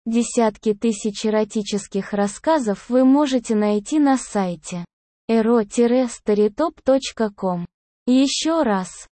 Десятки тысяч эротических рассказов вы можете найти на сайте ero-storytop.com. Еще раз,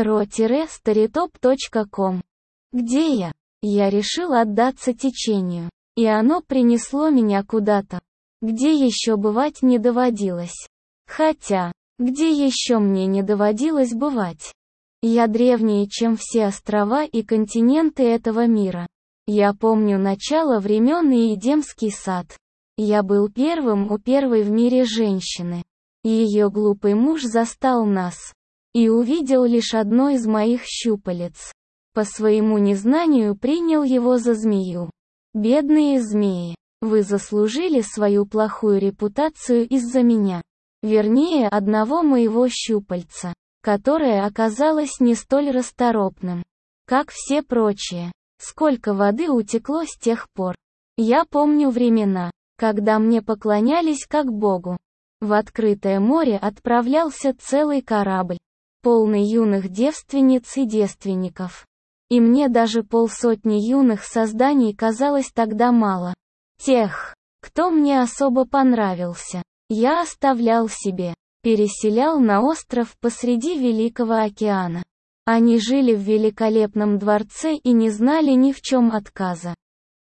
ero-storytop.com. Где я? Я решил отдаться течению, и оно принесло меня куда-то, где еще бывать не доводилось. Хотя, где еще мне не доводилось бывать? Я древнее, чем все острова и континенты этого мира. Я помню начало времен и Эдемский сад. Я был первым у первой в мире женщины. Ее глупый муж застал нас и увидел лишь одно из моих щупалец. По своему незнанию принял его за змею. Бедные змеи, вы заслужили свою плохую репутацию из-за меня. Вернее, одного моего щупальца, которое оказалось не столь расторопным, как все прочие. Сколько воды утекло с тех пор. Я помню времена, когда мне поклонялись как богу. В открытое море отправлялся целый корабль, полный юных девственниц и девственников. И мне даже полсотни юных созданий казалось тогда мало. Тех, кто мне особо понравился, я оставлял себе, переселял на остров посреди Великого океана. Они жили в великолепном дворце и не знали ни в чем отказа.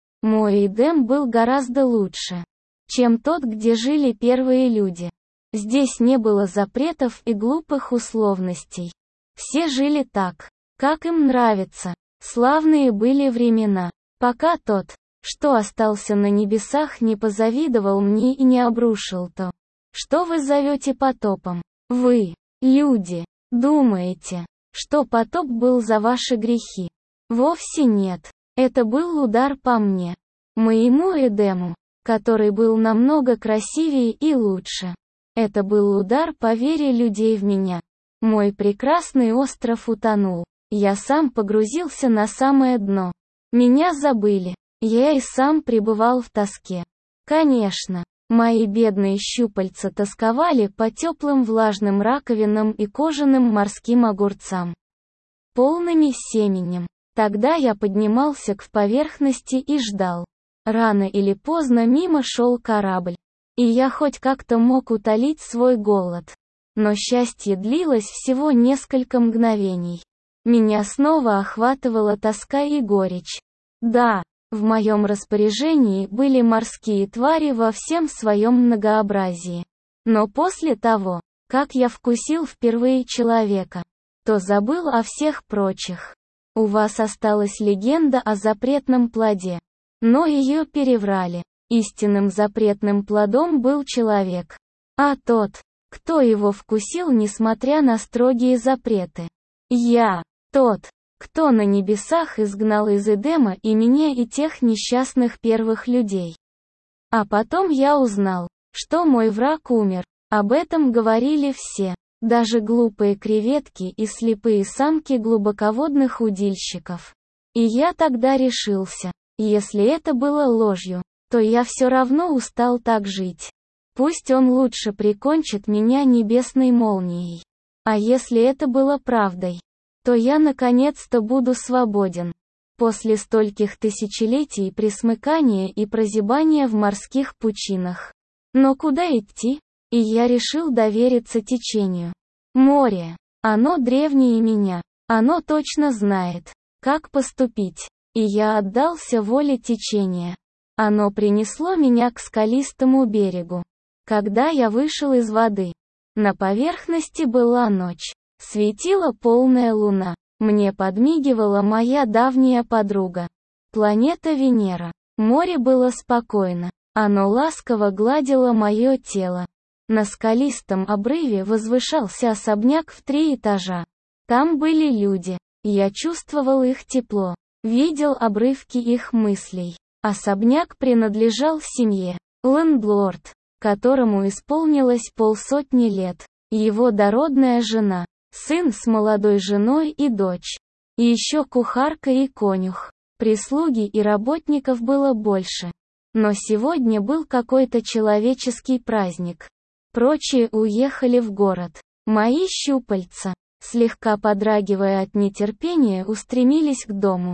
Мой Эдем был гораздо лучше, чем тот, где жили первые люди. Здесь не было запретов и глупых условностей. Все жили так, как им нравится. Славные были времена, пока тот, что остался на небесах, не позавидовал мне и не обрушил то, что вы зовете потопом. Вы, люди, думаете, что потоп был за ваши грехи? Вовсе нет. Это был удар по мне, моему Эдему, который был намного красивее и лучше. Это был удар по вере людей в меня. Мой прекрасный остров утонул. Я сам погрузился на самое дно. Меня забыли. Я и сам пребывал в тоске. Конечно, мои бедные щупальца тосковали по теплым влажным раковинам и кожаным морским огурцам, полными семенем. Тогда я поднимался к поверхности и ждал. Рано или поздно мимо шел корабль. И я хоть как-то мог утолить свой голод. Но счастье длилось всего несколько мгновений. Меня снова охватывала тоска и горечь. Да, в моем распоряжении были морские твари во всем своем многообразии. Но после того, как я вкусил впервые человека, то забыл о всех прочих. У вас осталась легенда о запретном плоде. Но ее переврали. Истинным запретным плодом был человек. А тот, кто его вкусил, несмотря на строгие запреты. Я, тот, кто на небесах изгнал из Эдема и меня, и тех несчастных первых людей. А потом я узнал, что мой враг умер. Об этом говорили все, даже глупые креветки и слепые самки глубоководных удильщиков. И я тогда решился, если это было ложью, то я все равно устал так жить. Пусть он лучше прикончит меня небесной молнией. А если это было правдой, то я наконец-то буду свободен. После стольких тысячелетий пресмыкания и прозябания в морских пучинах. Но куда идти? И я решил довериться течению. Море. Оно древнее меня. Оно точно знает, как поступить. И я отдался воле течения. Оно принесло меня к скалистому берегу. Когда я вышел из воды, на поверхности была ночь. Светила полная луна. Мне подмигивала моя давняя подруга. Планета Венера. Море было спокойно. Оно ласково гладило мое тело. На скалистом обрыве возвышался особняк в 3 этажа. Там были люди. Я чувствовал их тепло. Видел обрывки их мыслей. Особняк принадлежал семье. Лендлорд, которому исполнилось 50 лет. Его дородная жена. Сын с молодой женой и дочь. И еще кухарка и конюх. Прислуги и работников было больше. Но сегодня был какой-то человеческий праздник. Прочие уехали в город. Мои щупальца, слегка подрагивая от нетерпения, устремились к дому.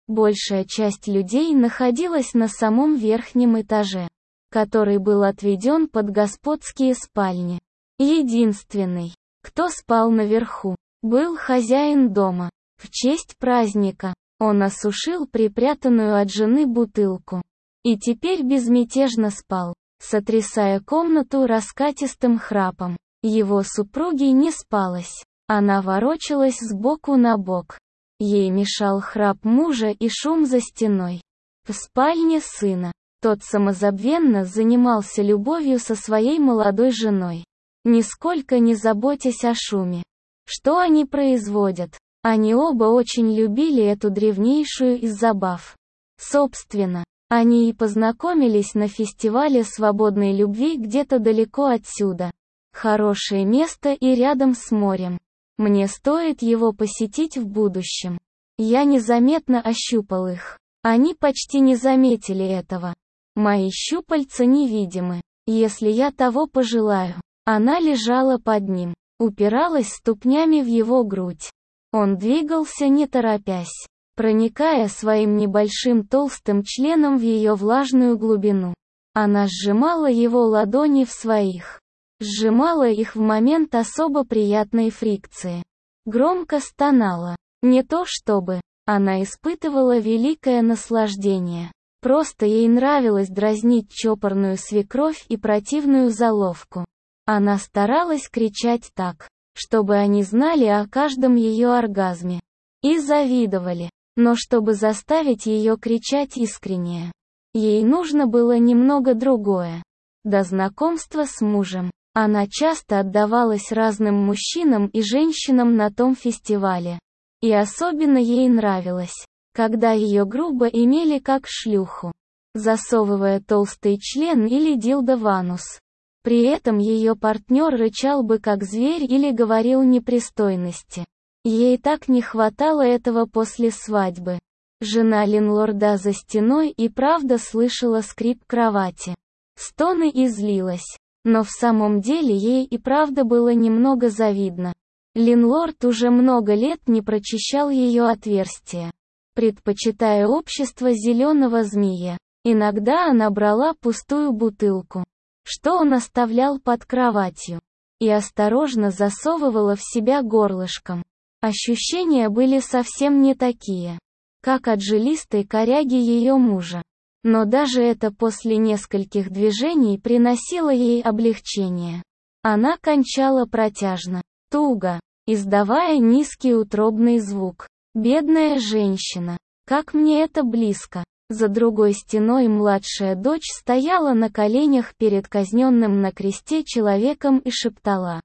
Большая часть людей находилась на самом верхнем этаже, который был отведен под господские спальни. Единственный, кто спал наверху, был хозяин дома. В честь праздника он осушил припрятанную от жены бутылку и теперь безмятежно спал, сотрясая комнату раскатистым храпом. Его супруге не спалось. Она ворочалась с боку на бок. Ей мешал храп мужа и шум за стеной. В спальне сына тот самозабвенно занимался любовью со своей молодой женой, нисколько не заботясь о шуме, что они производят. Они оба очень любили эту древнейшую из забав. Собственно, они и познакомились на фестивале свободной любви где-то далеко отсюда. Хорошее место и рядом с морем. Мне стоит его посетить в будущем. Я незаметно ощупал их. Они почти не заметили этого. Мои щупальца невидимы, если я того пожелаю. Она лежала под ним, упиралась ступнями в его грудь. Он двигался не торопясь, проникая своим небольшим толстым членом в ее влажную глубину. Она сжимала его ладони в своих. Сжимала их в момент особо приятной фрикции. Громко стонала. Не то чтобы она испытывала великое наслаждение. Просто ей нравилось дразнить чопорную свекровь и противную заловку. Она старалась кричать так, чтобы они знали о каждом ее оргазме. И завидовали. Но чтобы заставить ее кричать искренне, ей нужно было немного другое. До знакомства с мужем она часто отдавалась разным мужчинам и женщинам на том фестивале. И особенно ей нравилось, когда ее грубо имели как шлюху, засовывая толстый член или дилдо в анус. При этом ее партнер рычал бы как зверь или говорил непристойности. Ей так не хватало этого после свадьбы. Жена лендлорда за стеной и правда слышала скрип кровати, стоны и злилась. Но в самом деле ей и правда было немного завидно. Лендлорд уже много лет не прочищал ее отверстия, предпочитая общество зеленого змея. Иногда она брала пустую бутылку, что он оставлял под кроватью, и осторожно засовывала в себя горлышком. Ощущения были совсем не такие, как от жилистой коряги ее мужа. Но даже это после нескольких движений приносило ей облегчение. Она кончала протяжно, туго, издавая низкий утробный звук. Бедная женщина. Как мне это близко. За другой стеной младшая дочь стояла на коленях перед казненным на кресте человеком и шептала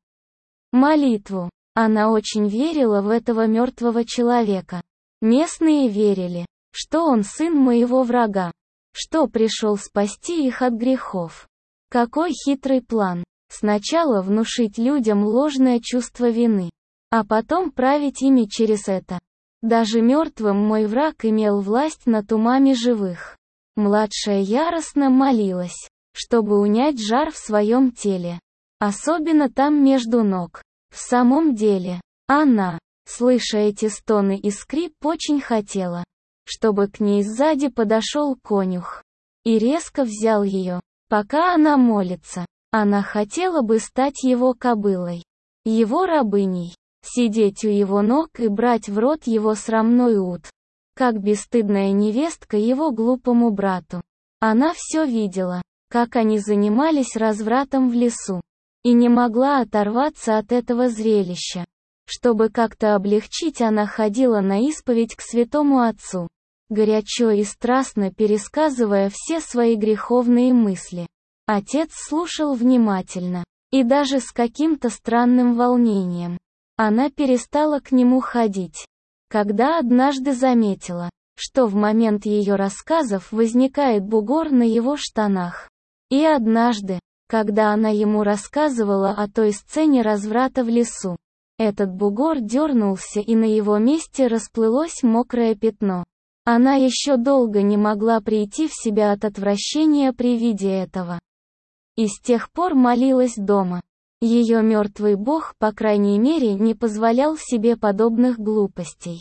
молитву. Она очень верила в этого мертвого человека. Местные верили, что он сын моего врага, что пришел спасти их от грехов. Какой хитрый план. Сначала внушить людям ложное чувство вины, а потом править ими через это. Даже мертвым мой враг имел власть над умами живых. Младшая яростно молилась, чтобы унять жар в своем теле. Особенно там между ног. В самом деле, она, слыша эти стоны и скрип, очень хотела, чтобы к ней сзади подошел конюх и резко взял ее, пока она молится. Она хотела бы стать его кобылой, его рабыней, сидеть у его ног и брать в рот его срамной ут, как бесстыдная невестка его глупому брату. Она все видела, как они занимались развратом в лесу, и не могла оторваться от этого зрелища. Чтобы как-то облегчить, она ходила на исповедь к святому отцу, горячо и страстно пересказывая все свои греховные мысли. Отец слушал внимательно, и даже с каким-то странным волнением. Она перестала к нему ходить, когда однажды заметила, что в момент ее рассказов возникает бугор на его штанах. И однажды, когда она ему рассказывала о той сцене разврата в лесу, этот бугор дернулся и на его месте расплылось мокрое пятно. Она еще долго не могла прийти в себя от отвращения при виде этого. И с тех пор молилась дома. Ее мертвый бог, по крайней мере, не позволял себе подобных глупостей.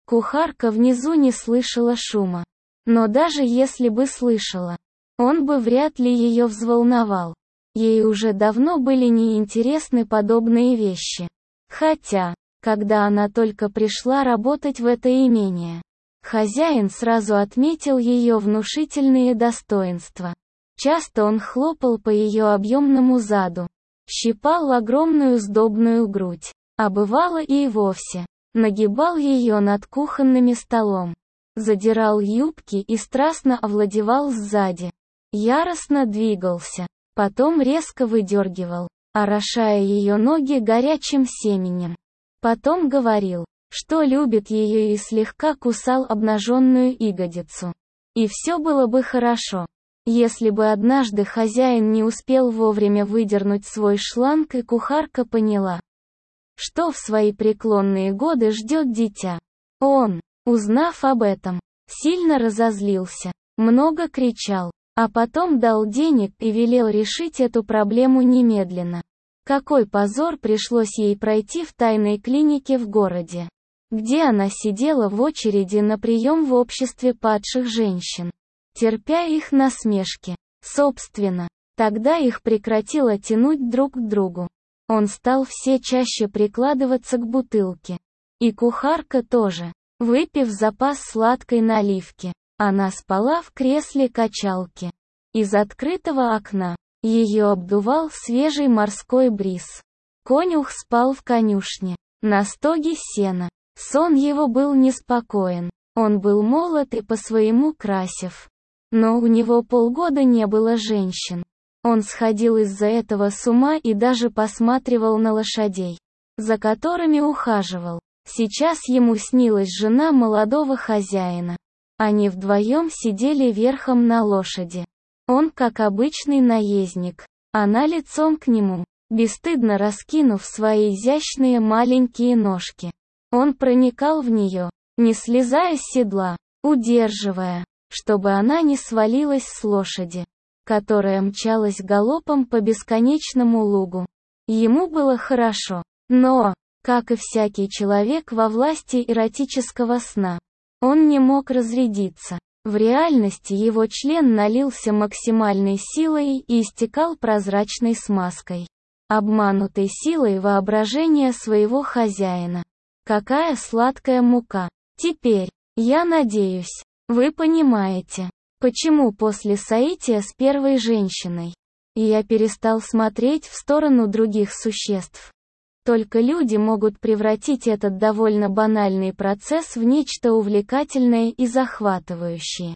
Кухарка внизу не слышала шума. Но даже если бы слышала, он бы вряд ли ее взволновал. Ей уже давно были неинтересны подобные вещи. Хотя, когда она только пришла работать в это имение, хозяин сразу отметил ее внушительные достоинства. Часто он хлопал по ее объемному заду, щипал огромную сдобную грудь, а бывало и вовсе нагибал ее над кухонным столом, задирал юбки и страстно овладевал сзади. Яростно двигался, потом резко выдергивал, орошая ее ноги горячим семенем. Потом говорил, что любит ее, и слегка кусал обнаженную ягодицу. И все было бы хорошо, если бы однажды хозяин не успел вовремя выдернуть свой шланг, и кухарка поняла, что в свои преклонные годы ждет дитя. Он, узнав об этом, сильно разозлился, много кричал, а потом дал денег и велел решить эту проблему немедленно. Какой позор пришлось ей пройти в тайной клинике в городе, где она сидела в очереди на прием в обществе падших женщин, терпя их насмешки. Собственно, тогда их прекратило тянуть друг к другу. Он стал все чаще прикладываться к бутылке. И кухарка тоже. Выпив запас сладкой наливки, она спала в кресле качалки. Из открытого окна ее обдувал свежий морской бриз. Конюх спал в конюшне, на стоге сена. Сон его был неспокоен. Он был молод и по-своему красив. Но у него полгода не было женщин. Он сходил из-за этого с ума и даже посматривал на лошадей, за которыми ухаживал. Сейчас ему снилась жена молодого хозяина. Они вдвоем сидели верхом на лошади. Он как обычный наездник, она лицом к нему, бесстыдно раскинув свои изящные маленькие ножки. Он проникал в нее, не слезая с седла, удерживая, чтобы она не свалилась с лошади, которая мчалась галопом по бесконечному лугу. Ему было хорошо, но, как и всякий человек во власти эротического сна, он не мог разрядиться. В реальности его член налился максимальной силой и истекал прозрачной смазкой, обманутой силой воображения своего хозяина. Какая сладкая мука! Теперь, я надеюсь, вы понимаете, почему после соития с первой женщиной я перестал смотреть в сторону других существ. Только люди могут превратить этот довольно банальный процесс в нечто увлекательное и захватывающее.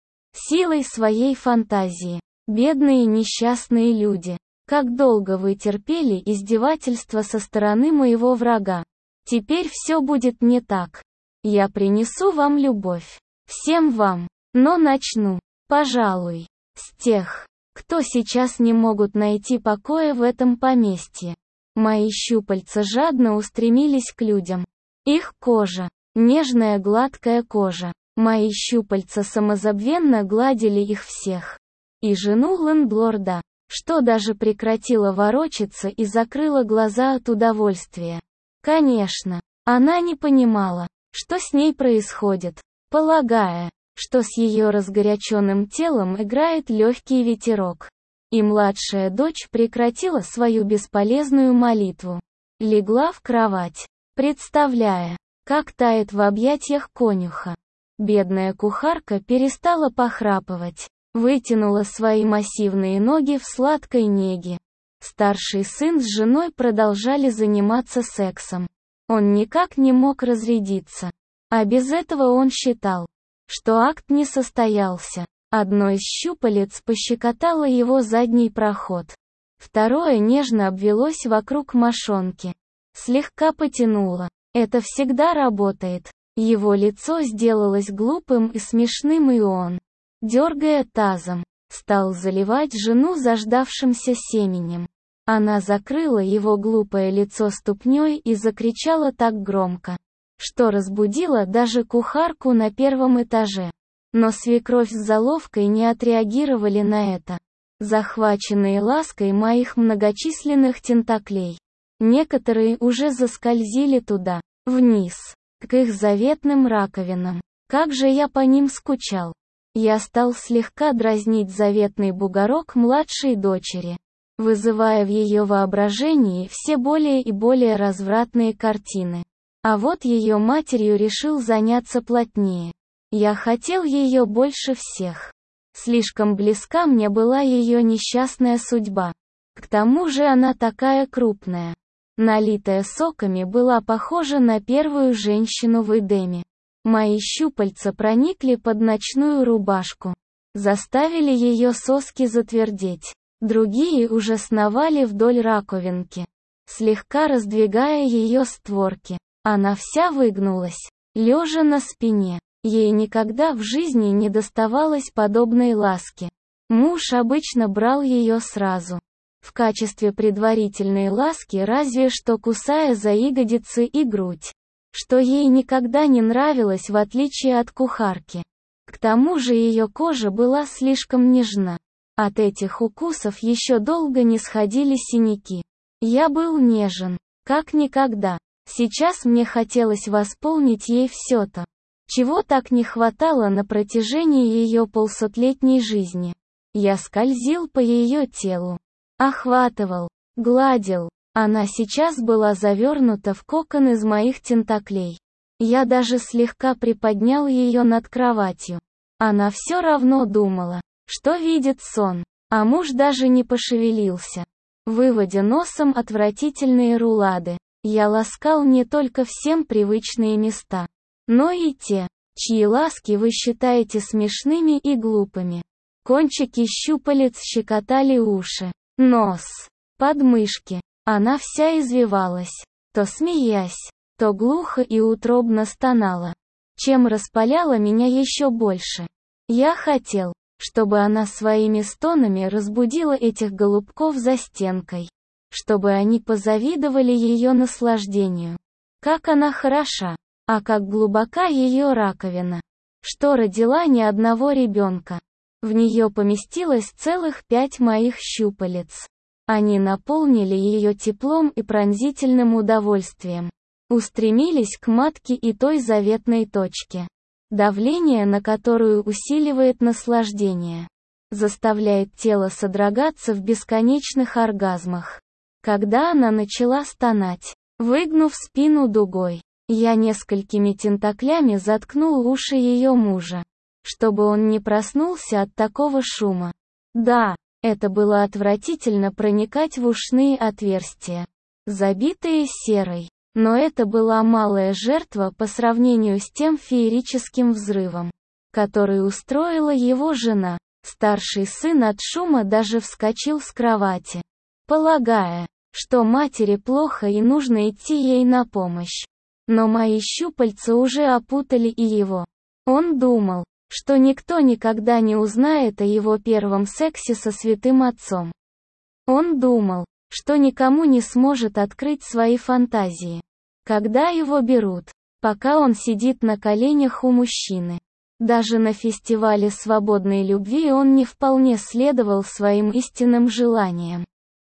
Силой своей фантазии. Бедные несчастные люди. Как долго вы терпели издевательства со стороны моего врага. Теперь все будет не так. Я принесу вам любовь. Всем вам. Но начну, пожалуй, с тех, кто сейчас не могут найти покоя в этом поместье. Мои щупальца жадно устремились к людям. Их кожа, нежная гладкая кожа. Мои щупальца самозабвенно гладили их всех. И жену лендлорда, что даже прекратила ворочаться и закрыла глаза от удовольствия. Конечно, она не понимала, что с ней происходит, полагая, что с ее разгоряченным телом играет легкий ветерок. И младшая дочь прекратила свою бесполезную молитву. Легла в кровать, представляя, как тает в объятиях конюха. Бедная кухарка перестала похрапывать, вытянула свои массивные ноги в сладкой неге. Старший сын с женой продолжали заниматься сексом. Он никак не мог разрядиться. А без этого он считал, что акт не состоялся. Одно из щупалец пощекотало его задний проход. Второе нежно обвелось вокруг мошонки. Слегка потянуло. Это всегда работает. Его лицо сделалось глупым и смешным, и он, дергая тазом, стал заливать жену заждавшимся семенем. Она закрыла его глупое лицо ступней и закричала так громко, что разбудила даже кухарку на первом этаже. Но свекровь с заловкой не отреагировали на это, захваченные лаской моих многочисленных тентаклей. Некоторые уже заскользили туда, вниз, к их заветным раковинам. Как же я по ним скучал. Я стал слегка дразнить заветный бугорок младшей дочери, вызывая в ее воображении все более и более развратные картины. А вот ее матерью решил заняться плотнее. Я хотел ее больше всех. Слишком близка мне была ее несчастная судьба. К тому же она такая крупная, налитая соками, была похожа на первую женщину в Эдеме. Мои щупальца проникли под ночную рубашку, заставили ее соски затвердеть. Другие уже сновали вдоль раковинки, слегка раздвигая ее створки. Она вся выгнулась, лежа на спине. Ей никогда в жизни не доставалось подобной ласки. Муж обычно брал ее сразу, в качестве предварительной ласки, разве что кусая за ягодицы и грудь, что ей никогда не нравилось в отличие от кухарки. К тому же ее кожа была слишком нежна. От этих укусов еще долго не сходили синяки. Я был нежен, как никогда. Сейчас мне хотелось восполнить ей все то, чего так не хватало на протяжении ее полсотлетней жизни. Я скользил по ее телу, охватывал, гладил. Она сейчас была завернута в кокон из моих тентаклей. Я даже слегка приподнял ее над кроватью. Она все равно думала, что видит сон, а муж даже не пошевелился, выводя носом отвратительные рулады. Я ласкал не только всем привычные места, но и те, чьи ласки вы считаете смешными и глупыми. Кончики щупалец щекотали уши, нос, подмышки. Она вся извивалась, то смеясь, то глухо и утробно стонала, чем распаляла меня еще больше. Я хотел, чтобы она своими стонами разбудила этих голубков за стенкой, чтобы они позавидовали ее наслаждению. Как она хороша, а как глубока ее раковина, что родила ни одного ребенка. В нее поместилось целых 5 моих щупалец. Они наполнили ее теплом и пронзительным удовольствием. Устремились к матке и той заветной точке, давление на которую усиливает наслаждение, заставляет тело содрогаться в бесконечных оргазмах. Когда она начала стонать, выгнув спину дугой, я несколькими тентаклями заткнул уши ее мужа, чтобы он не проснулся от такого шума. Да, это было отвратительно проникать в ушные отверстия, забитые серой, но это была малая жертва по сравнению с тем феерическим взрывом, который устроила его жена. Старший сын от шума даже вскочил с кровати, полагая, что матери плохо и нужно идти ей на помощь. Но мои щупальца уже опутали и его. Он думал, что никто никогда не узнает о его первом сексе со святым отцом. Он думал, что никому не сможет открыть свои фантазии, когда его берут, пока он сидит на коленях у мужчины. Даже на фестивале свободной любви он не вполне следовал своим истинным желаниям.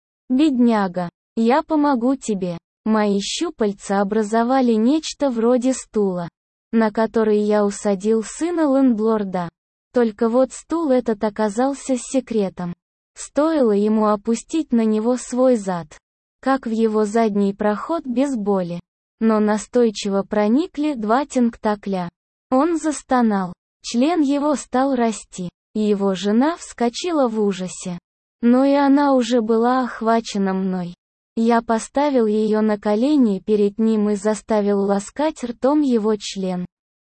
«Бедняга, я помогу тебе». Мои щупальца образовали нечто вроде стула, на который я усадил сына лендлорда. Только вот стул этот оказался секретом. Стоило ему опустить на него свой зад, как в его задний проход без боли, но настойчиво проникли 2 тентакля. Он застонал, член его стал расти, и его жена вскочила в ужасе. Но и она уже была охвачена мной. Я поставил ее на колени перед ним и заставил ласкать ртом его член.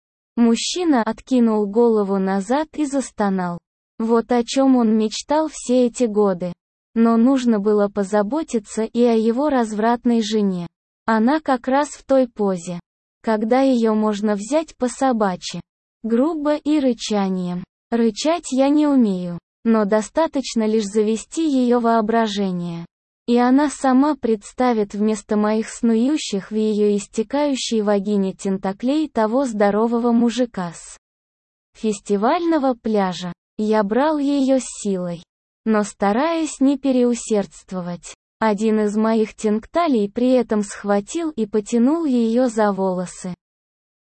Мужчина откинул голову назад и застонал. Вот о чем он мечтал все эти годы. Но нужно было позаботиться и о его развратной жене. Она как раз в той позе, когда ее можно взять по-собачьи, грубо и рычанием. Рычать я не умею, но достаточно лишь завести ее воображение. И она сама представит вместо моих снующих в ее истекающей вагине тентаклей того здорового мужика с фестивального пляжа. Я брал ее с силой, но стараясь не переусердствовать. Один из моих тентаклей при этом схватил и потянул ее за волосы.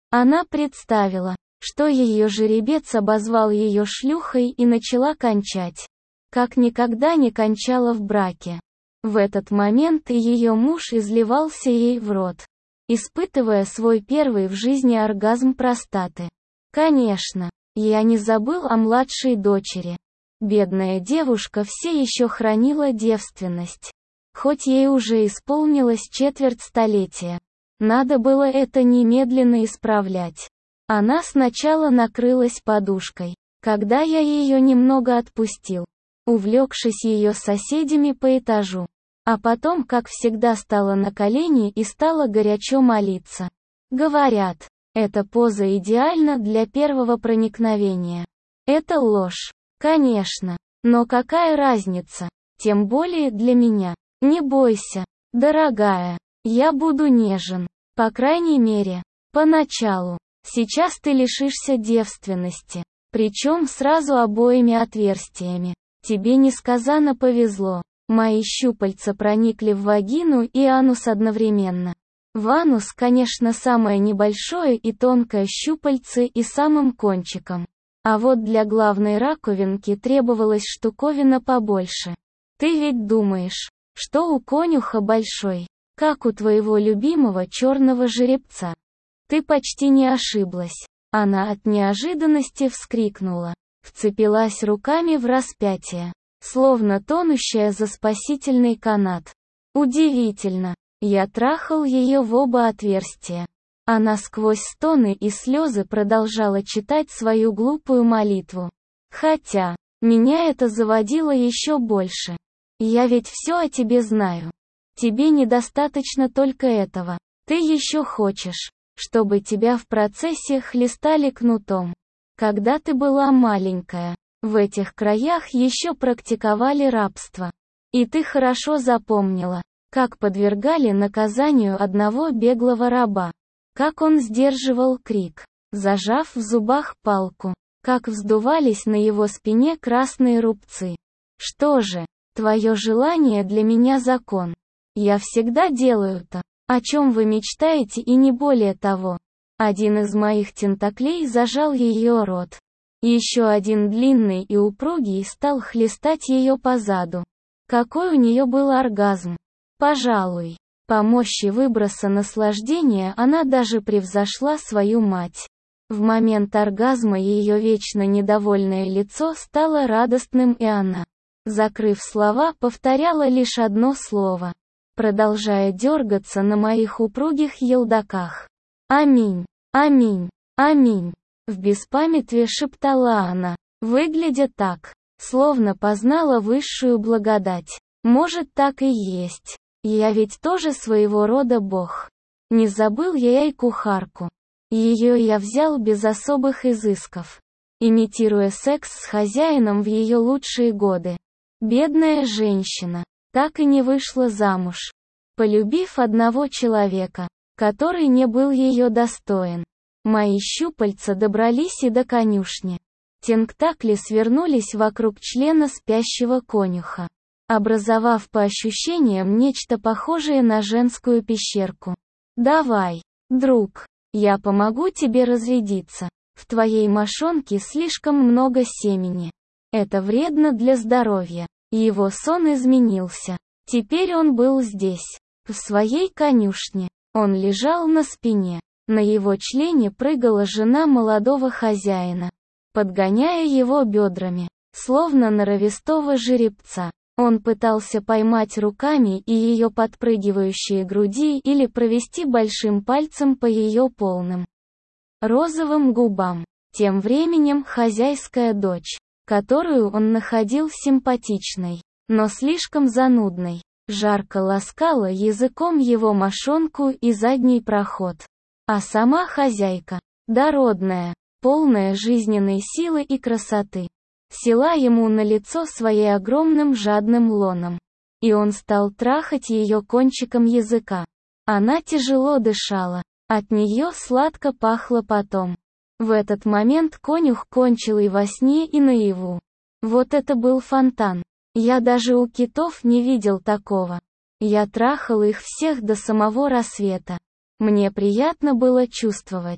Она представила, что ее жеребец обозвал ее шлюхой и начала кончать. Как никогда не кончала в браке. В этот момент и ее муж изливался ей в рот, испытывая свой первый в жизни оргазм простаты. Конечно, я не забыл о младшей дочери. Бедная девушка все еще хранила девственность. Хоть ей уже исполнилось четверть столетия. Надо было это немедленно исправлять. Она сначала накрылась подушкой, когда я ее немного отпустил, увлекшись ее соседями по этажу. А потом, как всегда, стала на колени и стала горячо молиться. Говорят, эта поза идеальна для первого проникновения. Это ложь. Конечно. Но какая разница? Тем более для меня. Не бойся, дорогая. Я буду нежен. По крайней мере, поначалу. Сейчас ты лишишься девственности. Причем сразу обоими отверстиями. Тебе несказанно повезло. Мои щупальца проникли в вагину и анус одновременно. В анус, конечно, самое небольшое и тонкое щупальце и самым кончиком. А вот для главной раковинки требовалась штуковина побольше. Ты ведь думаешь, что у конюха большой, как у твоего любимого черного жеребца? Ты почти не ошиблась. Она от неожиданности вскрикнула, вцепилась руками в распятие, словно тонущая за спасительный канат. Удивительно. Я трахал ее в оба отверстия. Она сквозь стоны и слезы продолжала читать свою глупую молитву. Хотя, меня это заводило еще больше. Я ведь все о тебе знаю. Тебе недостаточно только этого. Ты еще хочешь, чтобы тебя в процессе хлестали кнутом. Когда ты была маленькая, в этих краях еще практиковали рабство. И ты хорошо запомнила, как подвергали наказанию одного беглого раба. Как он сдерживал крик, зажав в зубах палку. Как вздувались на его спине красные рубцы. Что же, твое желание для меня закон. Я всегда делаю то, о чем вы мечтаете, и не более того. Один из моих тентаклей зажал ее рот. Еще один длинный и упругий стал хлестать ее по заду. Какой у нее был оргазм! Пожалуй, по мощи выброса наслаждения она даже превзошла свою мать. В момент оргазма ее вечно недовольное лицо стало радостным, и она, закрыв слова, повторяла лишь одно слово, продолжая дергаться на моих упругих елдаках. «Аминь, аминь, аминь», в беспамятстве шептала она, выглядя так, словно познала высшую благодать. Может, так и есть. Я ведь тоже своего рода бог. Не забыл я и кухарку. Ее я взял без особых изысков, имитируя секс с хозяином в ее лучшие годы. Бедная женщина так и не вышла замуж, полюбив одного человека, который не был ее достоин. Мои щупальца добрались и до конюшни. Тентакли свернулись вокруг члена спящего конюха, образовав по ощущениям нечто похожее на женскую пещерку. «Давай, друг, я помогу тебе разрядиться. В твоей мошонке слишком много семени. Это вредно для здоровья». Его сон изменился. Теперь он был здесь, в своей конюшне. Он лежал на спине. На его члене прыгала жена молодого хозяина, подгоняя его бедрами, словно норовистого жеребца. Он пытался поймать руками и ее подпрыгивающие груди или провести большим пальцем по ее полным розовым губам. Тем временем хозяйская дочь, которую он находил симпатичной, но слишком занудной, жарко ласкала языком его мошонку и задний проход. А сама хозяйка, дородная, полная жизненной силы и красоты, села ему на лицо своим огромным жадным лоном. И он стал трахать ее кончиком языка. Она тяжело дышала, от нее сладко пахло потом. В этот момент конюх кончил и во сне, и наяву. Вот это был фонтан. Я даже у китов не видел такого. Я трахал их всех до самого рассвета. Мне приятно было чувствовать,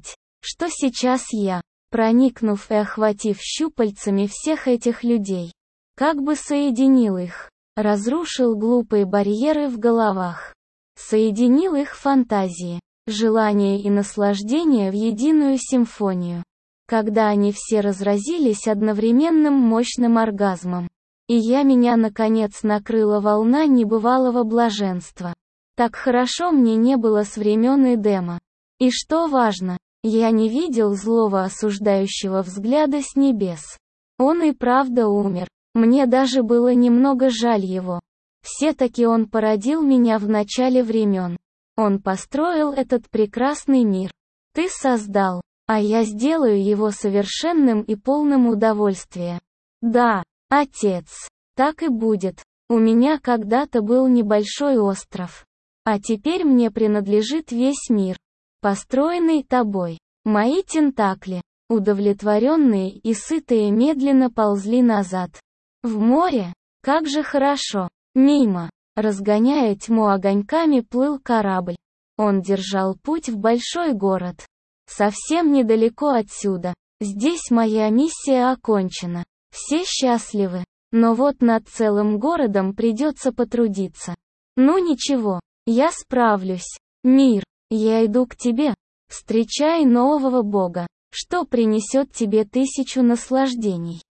что сейчас я, проникнув и охватив щупальцами всех этих людей, как бы соединил их, разрушил глупые барьеры в головах, соединил их фантазии, желания и наслаждения в единую симфонию, когда они все разразились одновременным мощным оргазмом. И меня наконец накрыла волна небывалого блаженства. Так хорошо мне не было с времен Эдема. И что важно, я не видел злого осуждающего взгляда с небес. Он и правда умер. Мне даже было немного жаль его. Все-таки он породил меня в начале времен. Он построил этот прекрасный мир. Ты создал, а я сделаю его совершенным и полным удовольствия. Да, Отец, так и будет. У меня когда-то был небольшой остров. А теперь мне принадлежит весь мир, построенный тобой. Мои тентакли, удовлетворенные и сытые, медленно ползли назад. В море, как же хорошо. Мимо, разгоняя тьму огоньками, плыл корабль. Он держал путь в большой город. Совсем недалеко отсюда. Здесь моя миссия окончена. Все счастливы. Но вот над целым городом придется потрудиться. Ну ничего, я справлюсь. Мир, я иду к тебе. Встречай нового Бога, что принесет тебе 1000 наслаждений.